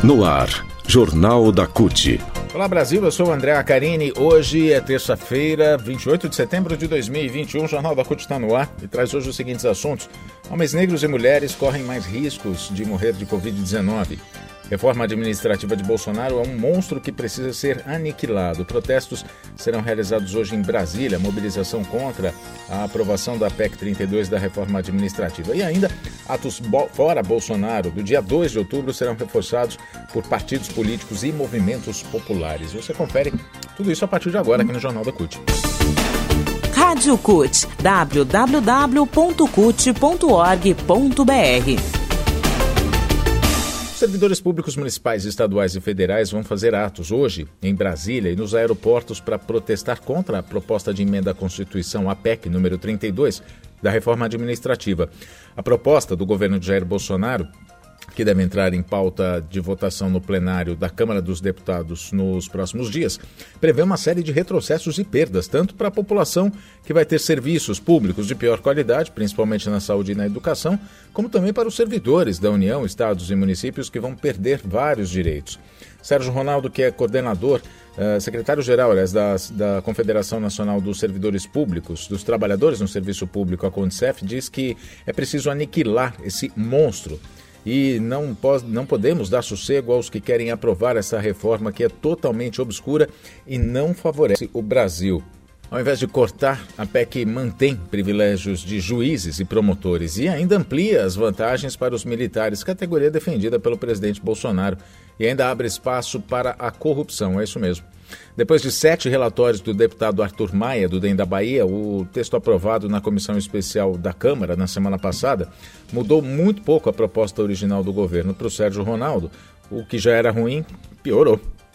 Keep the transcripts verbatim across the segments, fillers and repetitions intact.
No ar, Jornal da CUT. Olá Brasil, eu sou o André Acarini. Hoje é terça-feira, vinte e oito de setembro de dois mil e vinte e um. O Jornal da CUT está no ar e traz hoje os seguintes assuntos. Homens negros e mulheres correm mais riscos de morrer de covid dezenove. Reforma administrativa de Bolsonaro é um monstro que precisa ser aniquilado. Protestos serão realizados hoje em Brasília, mobilização contra a aprovação da P E C trinta e dois da reforma administrativa. E ainda, atos bo- fora Bolsonaro, do dia dois de outubro, serão reforçados por partidos políticos e movimentos populares. Você confere tudo isso a partir de agora aqui no Jornal da CUT. Rádio CUT, w w w ponto cut ponto org ponto b r. Servidores públicos municipais, estaduais e federais vão fazer atos hoje em Brasília e nos aeroportos para protestar contra a proposta de emenda à Constituição, a P E C número trinta e dois, da reforma administrativa. A proposta do governo de Jair Bolsonaro, que deve entrar em pauta de votação no plenário da Câmara dos Deputados nos próximos dias, prevê uma série de retrocessos e perdas, tanto para a população que vai ter serviços públicos de pior qualidade, principalmente na saúde e na educação, como também para os servidores da União, estados e municípios que vão perder vários direitos. Sérgio Ronaldo, que é coordenador, uh, secretário-geral, aliás, da, da Confederação Nacional dos Servidores Públicos, dos Trabalhadores no Serviço Público, a CONSEF, diz que é preciso aniquilar esse monstro. E não, pode, não podemos dar sossego aos que querem aprovar essa reforma que é totalmente obscura e não favorece o Brasil. Ao invés de cortar, a P E C mantém privilégios de juízes e promotores e ainda amplia as vantagens para os militares, categoria defendida pelo presidente Bolsonaro, e ainda abre espaço para a corrupção, é isso mesmo. Depois de sete relatórios do deputado Arthur Maia, do D E M da Bahia, o texto aprovado na Comissão Especial da Câmara na semana passada mudou muito pouco a proposta original do governo. Para o Sérgio Ronaldo, o que já era ruim, piorou.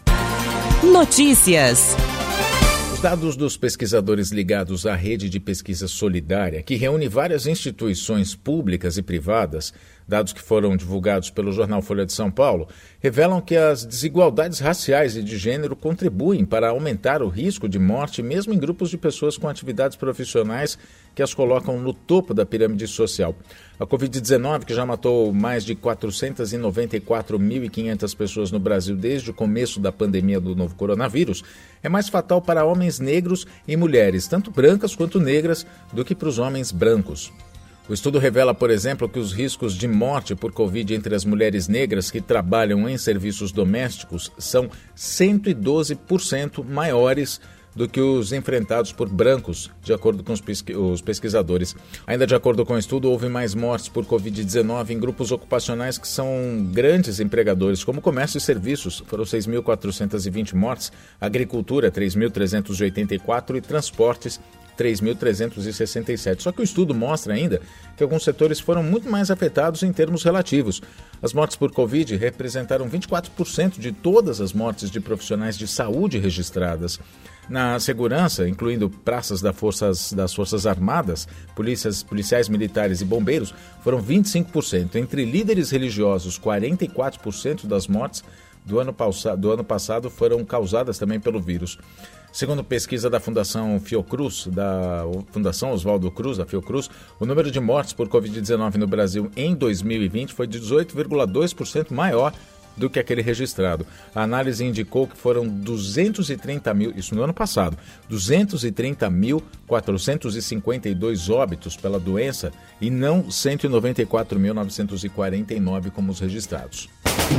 Notícias. Os dados dos pesquisadores ligados à rede de pesquisa solidária, que reúne várias instituições públicas e privadas, dados que foram divulgados pelo jornal Folha de São Paulo, revelam que as desigualdades raciais e de gênero contribuem para aumentar o risco de morte, mesmo em grupos de pessoas com atividades profissionais que as colocam no topo da pirâmide social. A covid dezenove, que já matou mais de quatrocentas e noventa e quatro mil e quinhentas pessoas no Brasil desde o começo da pandemia do novo coronavírus, é mais fatal para homens negros e mulheres, tanto brancas quanto negras, do que para os homens brancos. O estudo revela, por exemplo, que os riscos de morte por Covid entre as mulheres negras que trabalham em serviços domésticos são cento e doze por cento maiores do que os enfrentados por brancos, de acordo com os, pesqui- os pesquisadores. Ainda de acordo com o estudo, houve mais mortes por covid dezenove em grupos ocupacionais que são grandes empregadores, como comércio e serviços, foram seis mil quatrocentas e vinte mortes, agricultura, três mil trezentos e oitenta e quatro e transportes, três mil trezentos e sessenta e sete. Só que o estudo mostra ainda que alguns setores foram muito mais afetados em termos relativos. As mortes por Covid representaram vinte e quatro por cento de todas as mortes de profissionais de saúde registradas. Na segurança, incluindo praças das Forças, das Forças Armadas, polícias, policiais militares e bombeiros, foram vinte e cinco por cento. Entre líderes religiosos, quarenta e quatro por cento das mortes do ano, do ano passado foram causadas também pelo vírus. Segundo pesquisa da Fundação Fiocruz, da Fundação Oswaldo Cruz, da Fiocruz, o número de mortes por covid dezenove no Brasil em dois mil e vinte foi de dezoito vírgula dois por cento maior do que aquele registrado. A análise indicou que foram duzentos e trinta mil, isso no ano passado, duzentos e trinta mil quatrocentos e cinquenta e dois óbitos pela doença e não cento e noventa e quatro mil novecentos e quarenta e nove como os registrados.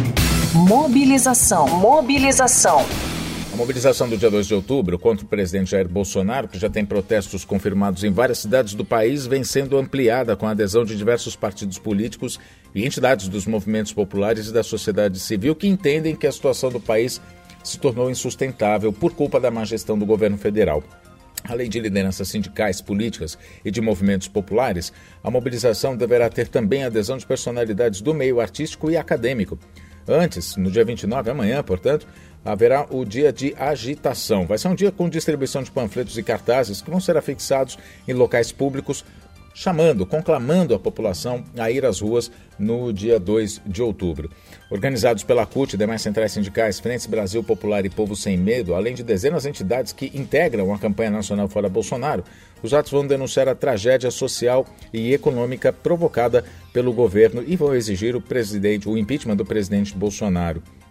Mobilização. Mobilização. A mobilização do dia dois de outubro contra o presidente Jair Bolsonaro, que já tem protestos confirmados em várias cidades do país, vem sendo ampliada com a adesão de diversos partidos políticos e entidades dos movimentos populares e da sociedade civil que entendem que a situação do país se tornou insustentável por culpa da má gestão do governo federal. Além de lideranças sindicais, políticas e de movimentos populares, a mobilização deverá ter também a adesão de personalidades do meio artístico e acadêmico. Antes, no dia vinte e nove, amanhã, portanto, haverá o dia de agitação. Vai ser um dia com distribuição de panfletos e cartazes que vão ser afixados em locais públicos, chamando, conclamando a população a ir às ruas no dia dois de outubro. Organizados pela CUT e demais centrais sindicais, Frente Brasil Popular e Povo Sem Medo, além de dezenas de entidades que integram a campanha nacional Fora Bolsonaro, os atos vão denunciar a tragédia social e econômica provocada pelo governo e vão exigir o, presidente, o impeachment do presidente Bolsonaro.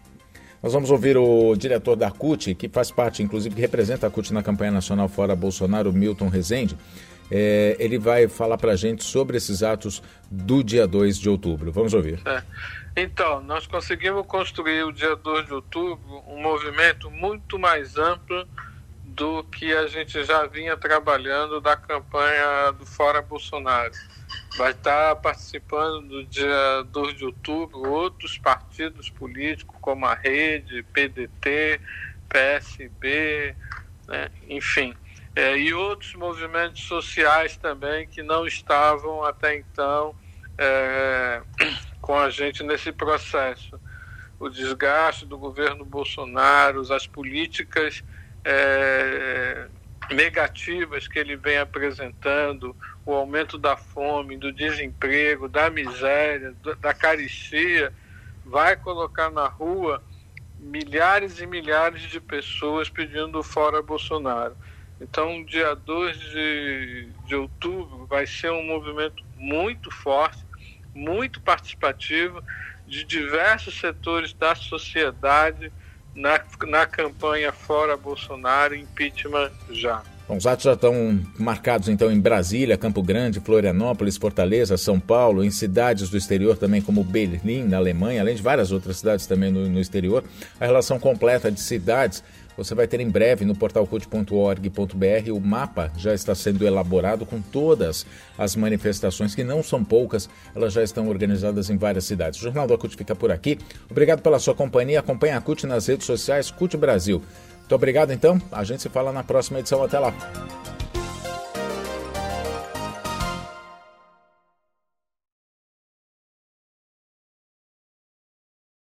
Nós vamos ouvir o diretor da C U T, que faz parte, inclusive, que representa a C U T na campanha nacional Fora Bolsonaro, Milton Rezende. É, ele vai falar para a gente sobre esses atos do dia dois de outubro. Vamos ouvir. É. Então, nós conseguimos construir o dia dois de outubro um movimento muito mais amplo do que a gente já vinha trabalhando da campanha do Fora Bolsonaro. Vai estar participando do dia dois de outubro outros partidos políticos, como a Rede, P D T, P S B, né? Enfim, é, e outros movimentos sociais também que não estavam até então é, com a gente nesse processo. O desgaste do governo Bolsonaro, as políticas é, negativas que ele vem apresentando, o aumento da fome, do desemprego, da miséria, da carestia, vai colocar na rua milhares e milhares de pessoas pedindo fora Bolsonaro. Então, dia dois de, de outubro vai ser um movimento muito forte, muito participativo, de diversos setores da sociedade na, na campanha Fora Bolsonaro, impeachment já. Bom, os atos já estão marcados, então, em Brasília, Campo Grande, Florianópolis, Fortaleza, São Paulo, em cidades do exterior também, como Berlim, na Alemanha, além de várias outras cidades também no, no exterior. A relação completa de cidades você vai ter em breve no portal cult ponto org ponto b r. O mapa já está sendo elaborado com todas as manifestações, que não são poucas, elas já estão organizadas em várias cidades. O Jornal da C U T fica por aqui. Obrigado pela sua companhia. Acompanhe a C U T nas redes sociais, C U T Brasil. Muito obrigado, então. A gente se fala na próxima edição. Até lá.